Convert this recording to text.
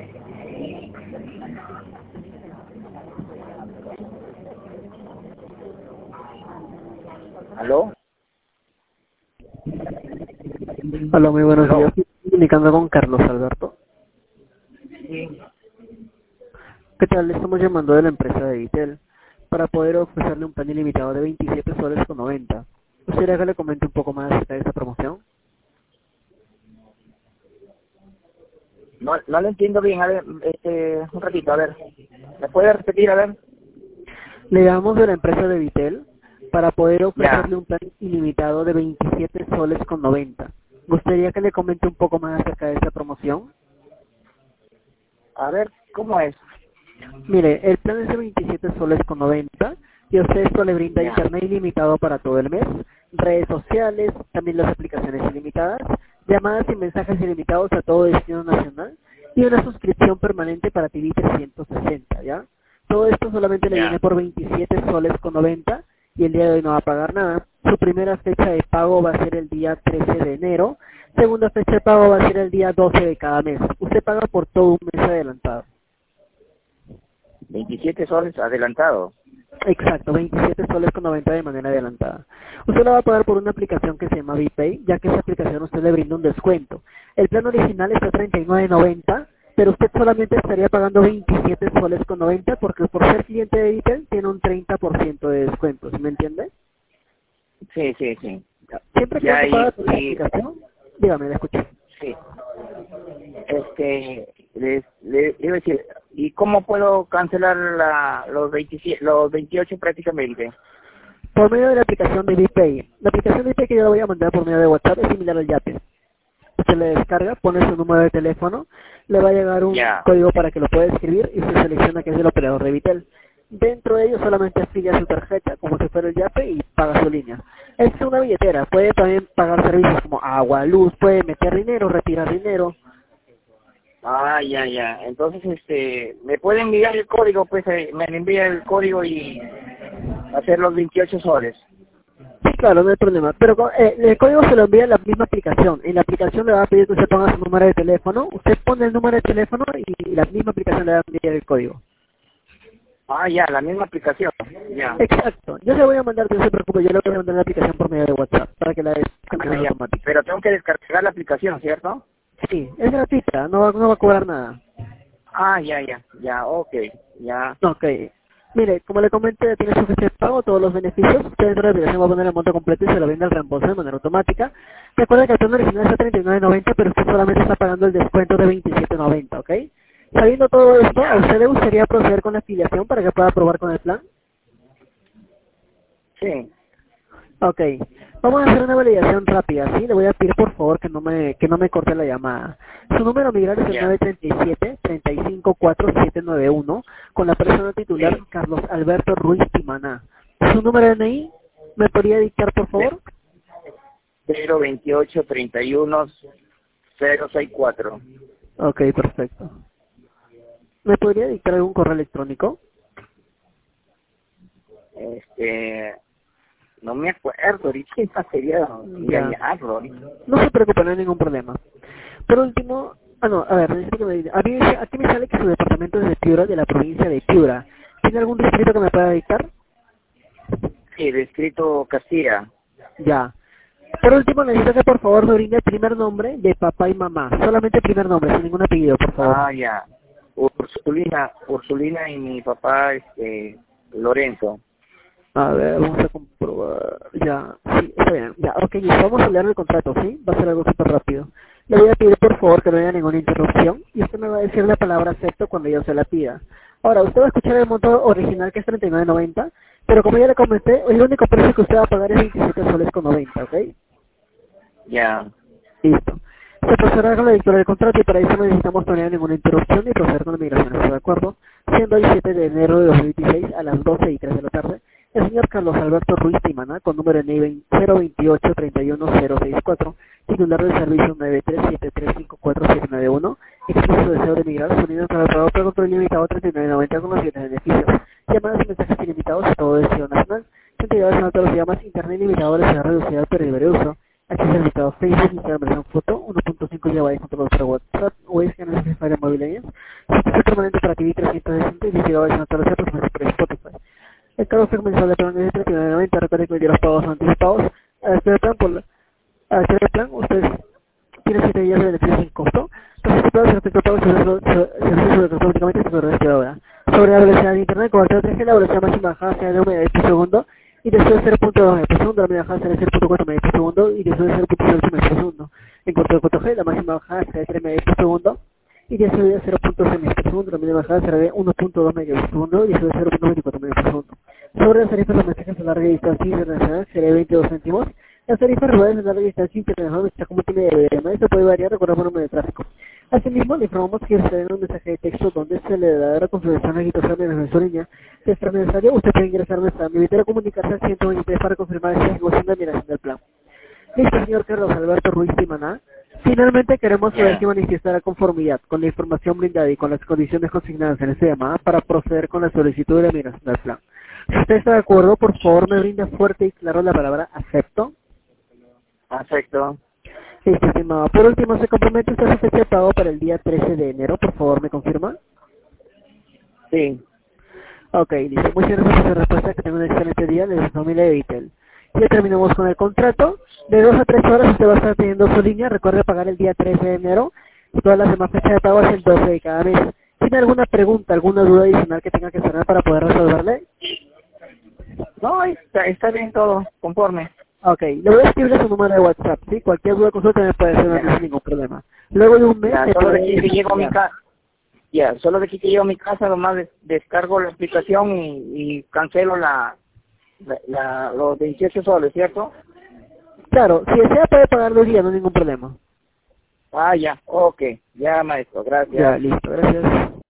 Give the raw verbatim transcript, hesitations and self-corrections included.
¿Aló? Hola, muy buenos ¿Aló? días. Estoy comunicando con Carlos Alberto. Sí. ¿Qué tal? Le estamos llamando de la empresa de Vitel para poder ofrecerle un plan ilimitado de veintisiete soles con noventa. ¿Gustaría que le comente un poco más acerca de esta promoción? No, no lo entiendo bien, a ver, este, un ratito, a ver. ¿Me puede repetir, a ver? Le llamamos de la empresa de Vitel para poder Ya. ofrecerle un plan ilimitado de veintisiete soles con noventa. ¿Gustaría que le comente un poco más acerca de esta promoción? A ver, ¿cómo es? Mire, el plan es de veintisiete soles con noventa y a usted esto le brinda Ya. internet ilimitado para todo el mes, redes sociales, también las aplicaciones ilimitadas, llamadas y mensajes ilimitados a todo destino nacional y una suscripción permanente para T V trescientos sesenta, ¿ya? Todo esto solamente le viene Ya. por veintisiete soles con noventa y el día de hoy no va a pagar nada. Su primera fecha de pago va a ser el día trece de enero, segunda fecha de pago va a ser el día doce de cada mes. Usted paga por todo un mes adelantado. veintisiete soles adelantado. Exacto, veintisiete soles con noventa de manera adelantada. Usted lo va a pagar por una aplicación que se llama VPay, ya que esa aplicación usted le brinda un descuento. El plan original está a treinta y nueve noventa, pero usted solamente estaría pagando veintisiete soles con noventa porque por ser cliente de VPay tiene un treinta por ciento de descuento, ¿sí me entiende? Sí, sí, sí. Siempre que Ya, usted paga y, por la y aplicación, dígame, le escucho. sí. Este, le, le iba a decir, ¿y cómo puedo cancelar la, los veintisiete, los veintiocho prácticamente? Por medio de la aplicación de VPay. La aplicación de VPay que yo le voy a mandar por medio de WhatsApp es similar al Yape. Usted le descarga, pone su número de teléfono, le va a llegar un Ya. código para que lo pueda escribir y usted selecciona que es el operador de Vitel. Dentro de ello solamente afilia su tarjeta como si fuera el Yape y paga su línea. Es una billetera, puede también pagar servicios como agua, luz, puede meter dinero, retirar dinero. Ah, ya, ya. Entonces, este, ¿me puede enviar el código? Pues eh, me envía el código y hacer los veintiocho soles. Sí, claro, no hay problema. Pero co- eh, el código se lo envía en la misma aplicación. En la aplicación le va a pedir que usted ponga su número de teléfono. Usted pone el número de teléfono y la misma aplicación le va a enviar el código. Ah, ya, la misma aplicación. Ya. Exacto. Yo le voy a mandar, no se preocupe, yo le voy a mandar la aplicación por medio de WhatsApp para que la descargue Ah, en ya. automática. Pero tengo que descargar la aplicación, ¿cierto? Sí, es gratuita, no va, no va a cobrar nada. Ah, ya, ya. Ya, ok. Ya. Ok. Mire, como le comenté, tiene su fecha de pago, todos los beneficios. Usted dentro de la aplicación va a poner el monto completo y se lo vende al reembolso de manera automática. Recuerda que el plan original está a treinta y nueve noventa, pero usted solamente está pagando el descuento de veintisiete noventa, ¿ok? Sabiendo todo esto, ¿a Ya. usted le gustaría proceder con la afiliación para que pueda probar con el plan? Sí. Ok, vamos a hacer una validación rápida, ¿sí? Le voy a pedir por favor que no me que no me corte la llamada. Su número migrar es el Ya. nueve tres siete, tres cinco cuatro siete nueve uno con la persona titular Sí. Carlos Alberto Ruiz Timaná. ¿Su número de N I me podría dictar por De favor? cero veintiocho treinta y uno cero sesenta y cuatro. Ok, perfecto. ¿Me podría dictar algún correo electrónico? Este, no me acuerdo, ahorita sería Ya. engañarlo. ahorita. No se preocupe, no hay ningún problema. Por último, ah no, a ver, necesito que me diga. A mí dice- aquí me sale que su departamento es de Piura, de la provincia de Piura. ¿Tiene algún distrito que me pueda dictar? Sí, distrito Castilla. Ya. Por último, necesito que por favor me brinde el primer nombre de papá y mamá. Solamente el primer nombre, sin ningún apellido, por favor. Ah, ya. Ursulina, Ursulina y mi papá, este, Lorenzo. A ver, vamos a comprobar. Ya, sí, está bien. Ya, ok, listo. Vamos a leer el contrato, ¿sí? Va a ser algo súper rápido. Le voy a pedir por favor que no haya ninguna interrupción y usted me va a decir la palabra acepto cuando yo se la pida. Ahora, usted va a escuchar el monto original que es treinta y nueve noventa, pero como ya le comenté, el único precio que usted va a pagar es veintisiete soles con noventa, ¿ok? Ya. Listo. Se procederá con la lectura del contrato y para eso no necesitamos tener ninguna interrupción ni proceder con la migración. ¿Está de acuerdo? Siendo el siete de enero de dos mil dieciséis a las doce y tres de la tarde, el señor Carlos Alberto Ruiz Timaná, con número N I cero veintiocho treinta y uno cero sesenta y cuatro, titular del servicio nueve tres siete tres cinco cuatro siete nueve uno, expresa su deseo de migrar a su unidad para el pago por control limitado treinta y nueve noventa con los siguientes beneficios: llamadas y mensajes ilimitados a todo destino nacional, cantidades en alta velocidad más internet ilimitado de velocidad reducida por libre uso, acceso limitado a Facebook, Instagram, versión foto, uno punto punto cinco gigabytes controlados para WhatsApp, Waze que no es necesario móvil ahí, suscripción permanente para T V trescientos sesenta y diez gigabytes en todos los otros, más para Spotify. El cargo mensual de plan de treinta y nueve noventa, recuerden que los pagos son anticipados. A este plan, por la, a este plan, ustedes tienen siete días de beneficio sin costo. Entonces, todo el respecto a pagos servicios automáticamente se corresponde ahora. Sobre la velocidad de internet, cobertura tres G, la velocidad máxima bajada será de un megabit por segundo y después de cero punto dos megabits por segundo, la media bajada será de cero punto cuatro megabits por segundo y después de cero punto cero ocho megabits por segundo. En cuanto a cuatro G, la máxima bajada será de tres megabits por segundo y después de cero punto seis megabits por segundo, la media bajada será de uno punto dos megabits por segundo y después de cero punto veinticuatro megabits por segundo. Sobre las tarifas de mensajes a larga distancia internacional sería veintidós céntimos. Las tarifas rurales de larga distancia internacional está como multimedia de V M. Esto puede variar de acuerdo al volumen de tráfico. Asimismo, le informamos que usted en un mensaje de texto donde se le dará la configuración de agitación de nuestra línea de estar necesario, usted puede ingresar a nuestra evitar comunicarse al ciento veintitrés para confirmar esta ejecución de admiración del plan. Listo, señor Carlos Alberto Ruiz Timaná. Finalmente queremos saber si manifiestará conformidad con la información brindada y con las condiciones consignadas en esta llamada para proceder con la solicitud de admiración del plan. Si usted está de acuerdo, por favor me brinda fuerte y claro la palabra acepto. Acepto. Listo, estimado. Por último, se compromete usted a su fecha de pago para el día trece de enero, por favor, ¿me confirma? Sí. Ok, listo. Muchas gracias por su respuesta, que tenga un excelente día desde su familia de Vitel. Ya terminamos con el contrato. De dos a tres horas usted va a estar teniendo su línea. Recuerde pagar el día trece de enero y todas las demás fechas de pago es el doce de cada mes. ¿Tiene alguna pregunta, alguna duda adicional que tenga que hacer para poder resolverle? No, está, está bien todo, conforme. Ok, le voy a escribir su número de WhatsApp, ¿sí? Cualquier duda consulta me puede hacer, no hay ningún problema. Luego de un mes... Ya, solo de aquí que llego a mi casa. Ya, solo de aquí que llego a mi casa, nomás des descargo la aplicación y, y cancelo la, la, la los veintiocho soles, ¿cierto? Claro, si desea puede pagar los días, no hay ningún problema. Ah, ya, ok. Ya, maestro, gracias. Ya, listo, gracias.